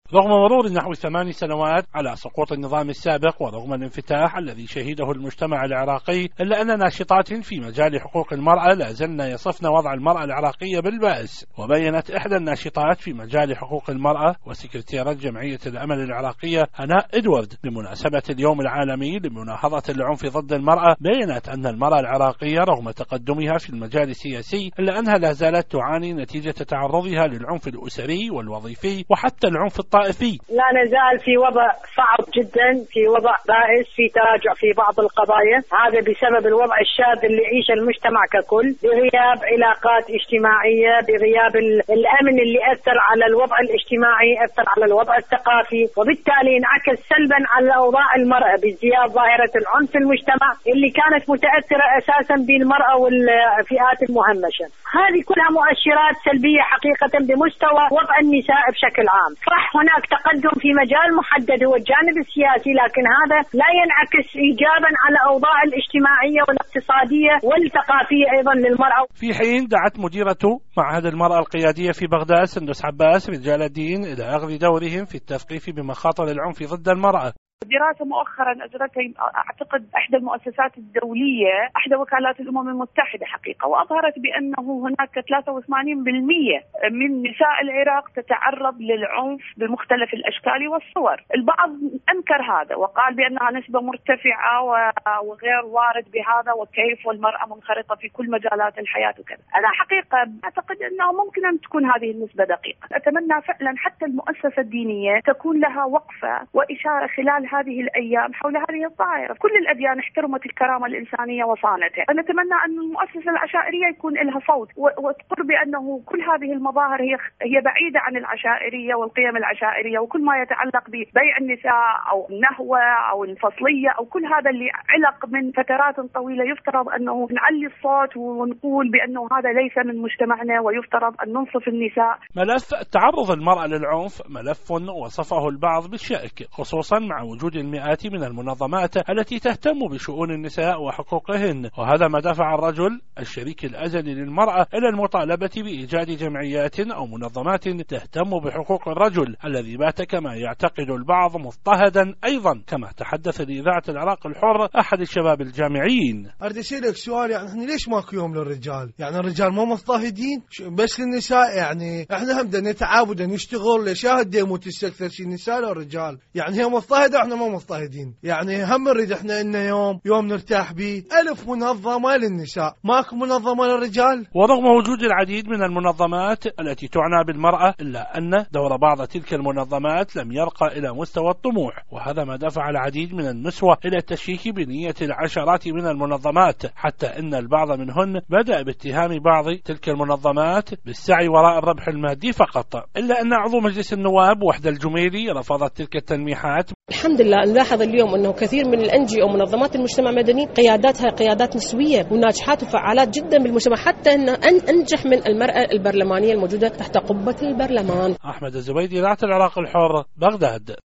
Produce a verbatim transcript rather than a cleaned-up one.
رغم مرور نحو ثمان سنوات على سقوط النظام السابق ورغم الانفتاح الذي شهده المجتمع العراقي، إلا أن ناشطات في مجال حقوق المرأة لا زلن يصفن وضع المرأة العراقية بالبأس. وبينت إحدى الناشطات في مجال حقوق المرأة وسكرتيرة جمعية الأمل العراقية هناء إدوارد بمناسبة اليوم العالمي لمناهضة العنف ضد المرأة، بينت أن المرأة العراقية رغم تقدمها في المجال السياسي إلا أنها لا زالت تعاني نتيجة تعرضها للعنف الأسري والوظيفي وحتى العنف الطائفي. لا نزال في وضع صعب جدا، في وضع بائس، في تراجع في بعض القضايا، هذا بسبب الوضع الشاذ اللي يعيشه المجتمع ككل، بغياب علاقات اجتماعية، بغياب الأمن اللي أثر على الوضع الاجتماعي، أثر على الوضع الثقافي، وبالتالي انعكس سلبا على أوضاع المرأة بازدياد ظاهرة العنف في المجتمع اللي كانت متأثرة أساسا بالمرأة والفئات المهمشة. هذه كلها مؤشرات سلبية حقيقة بمستوى وضع النساء بشكل عام. صح هناك تقدم في مجال محدد هو الجانب السياسي، لكن هذا لا ينعكس إيجابا على أوضاع الاجتماعية والاقتصادية والثقافية أيضا للمرأة. في حين دعت مديرة معهد المرأة القيادية في بغداد سندس عباس رجال الدين إلى أخذ دورهم في التثقيف بمخاطر العنف ضد المرأة. دراسة مؤخرا أجرتها أعتقد إحدى المؤسسات الدولية، إحدى وكالات الأمم المتحدة حقيقة، وأظهرت بأنه هناك ثلاثة وثمانين بالمئة من نساء العراق تتعرض للعنف بمختلف الأشكال والصور. البعض أنكر هذا وقال بأنها نسبة مرتفعة وغير وارد بهذا، وكيف والمرأة منخرطة في كل مجالات الحياة وكذا. أنا حقيقة أعتقد أنه ممكن أن تكون هذه النسبة دقيقة. أتمنى فعلا حتى المؤسسة الدينية تكون لها وقفة وإشارة خلال هذه الأيام حول هذه الظاهرة. كل الأديان احترمت الكرامة الإنسانية وصانتها. نتمنى أن المؤسسة العشائرية يكون لها صوت وتقر بأنه كل هذه المظاهر هي هي بعيدة عن العشائرية والقيم العشائرية، وكل ما يتعلق ببيع النساء أو النهوة أو الفصلية أو كل هذا اللي علق من فترات طويلة يفترض أنه نعلي الصوت ونقول بأنه هذا ليس من مجتمعنا، ويفترض أن ننصف النساء. ملف تعرض المرأة للعنف ملف وصفه البعض بالشائك، خصوصا مع وجود المئات من المنظمات التي تهتم بشؤون النساء وحقوقهن، وهذا ما دفع الرجل الشريك الأزلي للمرأة إلى المطالبة بإيجاد جمعيات أو منظمات تهتم بحقوق الرجل الذي بات كما يعتقد البعض مضطهدا أيضا، كما تحدث لإذاعة العراق الحر أحد الشباب الجامعيين. أريد أسألك سؤال، يعني احنا ليش ماكو يوم للرجال؟ يعني الرجال ما مضطهدين بس للنساء؟ يعني احنا هم بدنا نتعب بدنا نشتغل، ليش يموت السكتر شي النساء للرجال؟ يعني هي مضطهدة احنا ما مضطهدين. يعني هم نريد احنا إنه يوم يوم نرتاح به. ألف منظمة للنساء، ماكو منظمة للرجال. ورغم وجود العديد من المنظمات التي تعنى بالمرأة، إلا أن دور بعض تلك المنظمات لم يرقى إلى مستوى الطموح، وهذا ما دفع العديد من النسوة إلى التشكيك بنية العشرات من المنظمات، حتى إن البعض منهن بدأ باتهام بعض تلك المنظمات بالسعي وراء الربح المادي فقط. إلا أن عضو مجلس النواب وحدة الجميلي رفضت تلك التلميحات. الحمد لله نلاحظ اليوم أنه كثير من الأنجي أو منظمات المجتمع المدني قياداتها قيادات نسوية وناجحات وفعالات جدا بالمجتمع، حتى أن أنجح من المرأة البرلمانية الموجودة تحت قبة البرلمان. أحمد الزبيدي، إذاعة العراق الحر، بغداد.